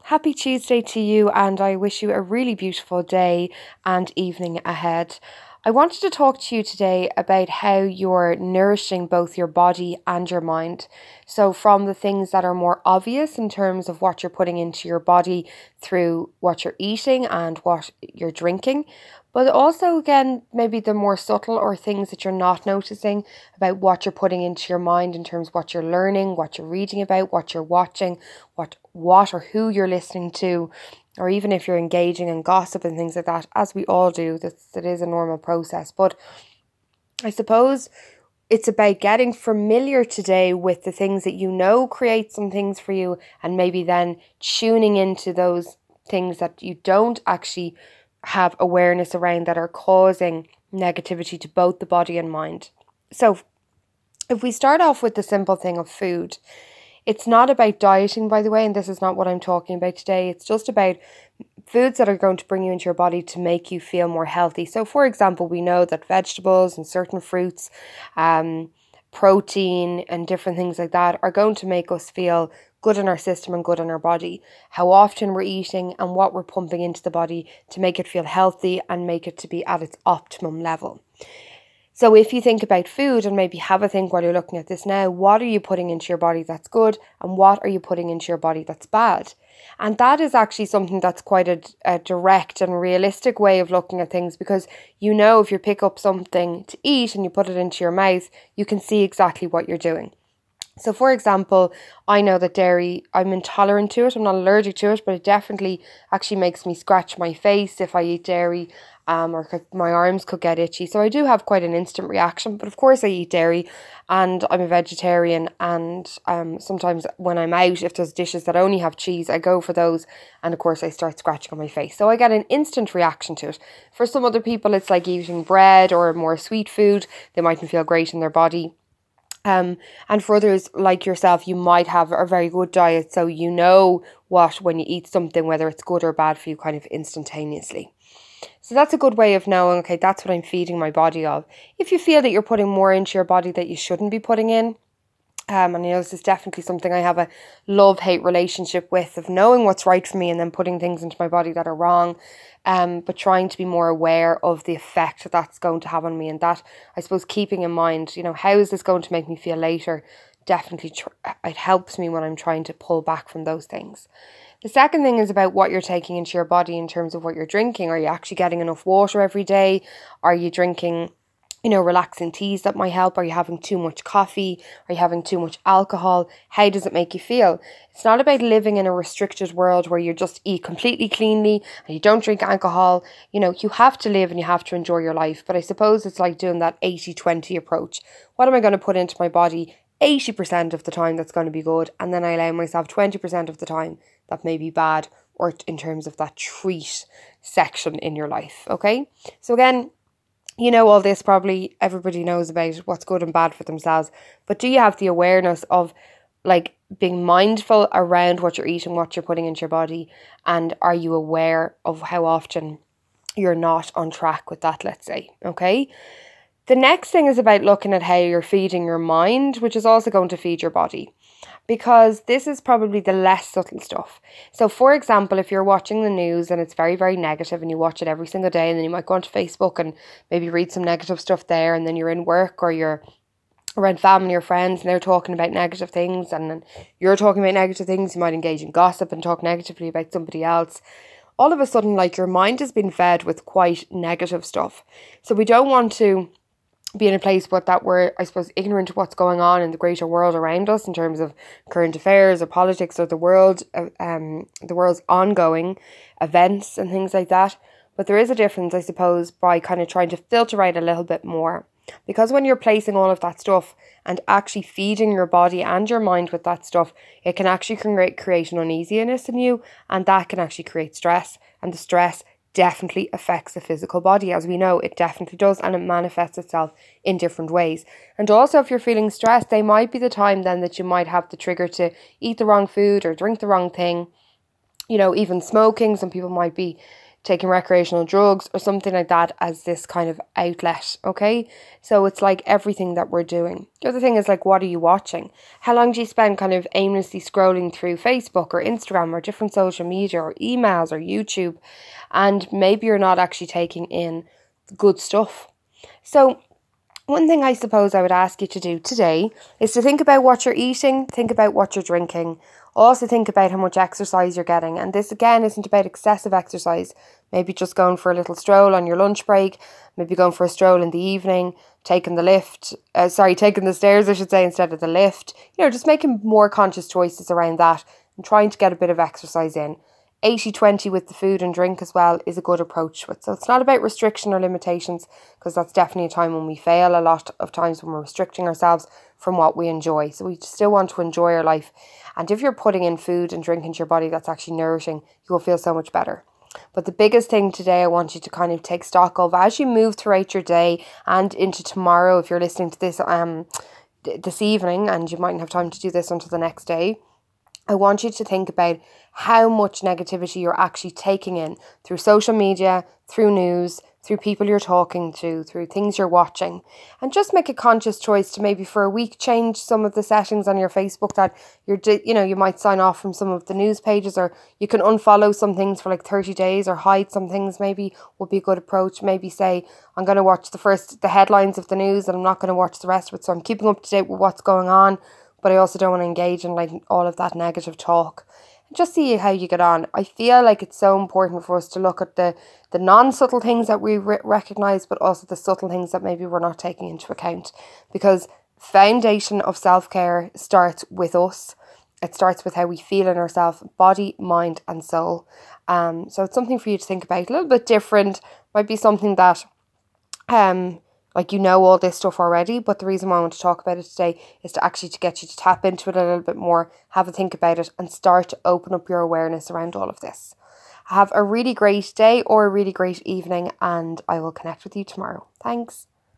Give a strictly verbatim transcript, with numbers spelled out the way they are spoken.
Happy Tuesday to you, and I wish you a really beautiful day and evening ahead. I wanted to talk to you today about how you're nourishing both your body and your mind. So, from the things that are more obvious in terms of what you're putting into your body through what you're eating and what you're drinking, but also, again, maybe the more subtle or things that you're not noticing about what you're putting into your mind in terms of what you're learning, what you're reading about, what you're watching, what, what or who you're listening to, or even if you're engaging in gossip and things like that, as we all do. That that is a normal process. But I suppose it's about getting familiar today with the things that you know create some things for you, and maybe then tuning into those things that you don't actually have awareness around that are causing negativity to both the body and mind. So if we start off with the simple thing of food, it's not about dieting, by the way, and this is not what I'm talking about today. It's just about foods that are going to bring you into your body to make you feel more healthy. So, for example, we know that vegetables and certain fruits, um, protein and different things like that are going to make us feel good in our system and good in our body. How often we're eating and what we're pumping into the body to make it feel healthy and make it to be at its optimum level. So if you think about food and maybe have a think while you're looking at this now, what are you putting into your body that's good and what are you putting into your body that's bad? And that is actually something that's quite a, a direct and realistic way of looking at things, because you know if you pick up something to eat and you put it into your mouth, you can see exactly what you're doing. So for example, I know that dairy, I'm intolerant to it, I'm not allergic to it, but it definitely actually makes me scratch my face if I eat dairy, um, or my arms could get itchy. So I do have quite an instant reaction, but of course I eat dairy and I'm a vegetarian, and um, sometimes when I'm out, if there's dishes that only have cheese, I go for those, and of course I start scratching on my face. So I get an instant reaction to it. For some other people, it's like eating bread or more sweet food. They mightn't feel great in their body. Um, and for others like yourself, you might have a very good diet, so you know what, when you eat something, whether it's good or bad for you, kind of instantaneously. So that's a good way of knowing, okay, that's what I'm feeding my body of. If you feel that you're putting more into your body that you shouldn't be putting in, Um, and you know, this is definitely something I have a love-hate relationship with, of knowing what's right for me and then putting things into my body that are wrong, um, but trying to be more aware of the effect that that's going to have on me, and that, I suppose, keeping in mind, you know, how is this going to make me feel later? Definitely, tr- it helps me when I'm trying to pull back from those things. The second thing is about what you're taking into your body in terms of what you're drinking. Are you actually getting enough water every day? Are you drinking, you know, relaxing teas that might help? Are you having too much coffee? Are you having too much alcohol? How does it make you feel? It's not about living in a restricted world where you just eat completely cleanly and you don't drink alcohol. You know, you have to live and you have to enjoy your life. But I suppose it's like doing that eighty twenty approach. What am I going to put into my body eighty percent of the time that's going to be good? And then I allow myself twenty percent of the time that may be bad, or in terms of that treat section in your life. Okay? So again, you know, all this probably everybody knows about what's good and bad for themselves, but do you have the awareness of like being mindful around what you're eating, what you're putting into your body, and are you aware of how often you're not on track with that, let's say? Okay. The next thing is about looking at how you're feeding your mind, which is also going to feed your body, because this is probably the less subtle stuff. So for example, if you're watching the news and it's very, very negative and you watch it every single day, and then you might go onto Facebook and maybe read some negative stuff there, and then you're in work or you're around family or friends and they're talking about negative things, and then you're talking about negative things, you might engage in gossip and talk negatively about somebody else. All of a sudden, like, your mind has been fed with quite negative stuff. So we don't want to be in a place but that we're, I suppose, ignorant of what's going on in the greater world around us in terms of current affairs or politics or the world, um, the world's ongoing events and things like that. But there is a difference, I suppose, by kind of trying to filter out a little bit more. Because when you're placing all of that stuff and actually feeding your body and your mind with that stuff, it can actually create, create an uneasiness in you, and that can actually create stress. And the stress definitely affects the physical body, as we know it definitely does, and it manifests itself in different ways. And also, if you're feeling stressed, they might be the time then that you might have the trigger to eat the wrong food or drink the wrong thing. You know, even smoking, some people might be taking recreational drugs or something like that as this kind of outlet, okay? So it's like everything that we're doing. The other thing is like, what are you watching? How long do you spend kind of aimlessly scrolling through Facebook or Instagram or different social media or emails or YouTube, and maybe you're not actually taking in good stuff. So one thing I suppose I would ask you to do today is to think about what you're eating, think about what you're drinking. Also think about how much exercise you're getting. And this again isn't about excessive exercise. Maybe just going for a little stroll on your lunch break, maybe going for a stroll in the evening, taking the lift, uh, sorry, taking the stairs, I should say, instead of the lift. You know, just making more conscious choices around that and trying to get a bit of exercise in. eighty twenty with the food and drink as well is a good approach to it. So it's not about restriction or limitations, because that's definitely a time when we fail a lot of times when we're restricting ourselves from what we enjoy. So we still want to enjoy our life. And if you're putting in food and drink into your body that's actually nourishing, you will feel so much better. But the biggest thing today I want you to kind of take stock of as you move throughout your day and into tomorrow, if you're listening to this um this evening and you mightn't have time to do this until the next day, I want you to think about how much negativity you're actually taking in through social media, through news, through people you're talking to, through things you're watching. And just make a conscious choice to maybe for a week change some of the settings on your Facebook that you're, you know, you might sign off from some of the news pages, or you can unfollow some things for like thirty days or hide some things maybe would be a good approach. Maybe say, I'm going to watch the first, the headlines of the news and I'm not going to watch the rest of it. So I'm keeping up to date with what's going on, but I also don't want to engage in like all of that negative talk. And just see how you get on. I feel like it's so important for us to look at the, the non-subtle things that we re- recognise, but also the subtle things that maybe we're not taking into account. Because foundation of self-care starts with us. It starts with how we feel in ourselves, body, mind and soul. Um, so it's something for you to think about. A little bit different. Might be something that... um. Like, you know all this stuff already, but the reason why I want to talk about it today is to actually to get you to tap into it a little bit more, have a think about it, and start to open up your awareness around all of this. Have a really great day or a really great evening, and I will connect with you tomorrow. Thanks.